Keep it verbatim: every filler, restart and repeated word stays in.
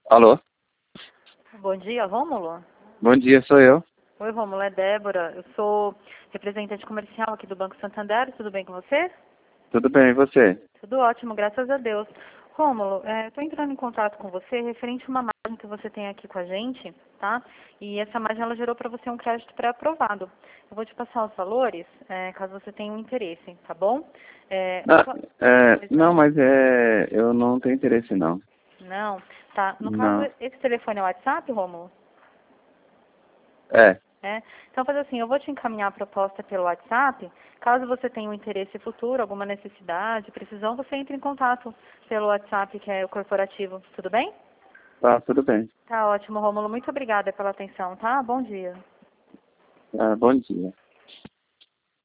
Alô? Bom dia, Rômulo. Bom dia, sou eu. Oi, Rômulo, é Débora. Eu sou representante comercial aqui do Banco Santander. Tudo bem com você? Tudo bem, e você? Tudo ótimo, graças a Deus. Rômulo, estou entrando em contato com você referente a uma margem que você tem aqui com a gente, tá? E essa margem ela gerou para você um crédito pré-aprovado. Eu vou te passar os valores, é, caso você tenha um interesse, tá bom? É, Ah, só- é, pois não, não? mas é, eu não tenho interesse não. Não? Tá. No caso, Não. esse telefone é o WhatsApp, Rômulo? É, É. Então, faz assim, eu vou te encaminhar a proposta pelo WhatsApp. Caso você tenha um interesse futuro, alguma necessidade, precisão, você entre em contato pelo WhatsApp, que é o corporativo. Tudo bem? tá, tudo bem. Tá ótimo, Rômulo. Muito obrigada pela atenção, tá? Bom dia. Ah, bom dia.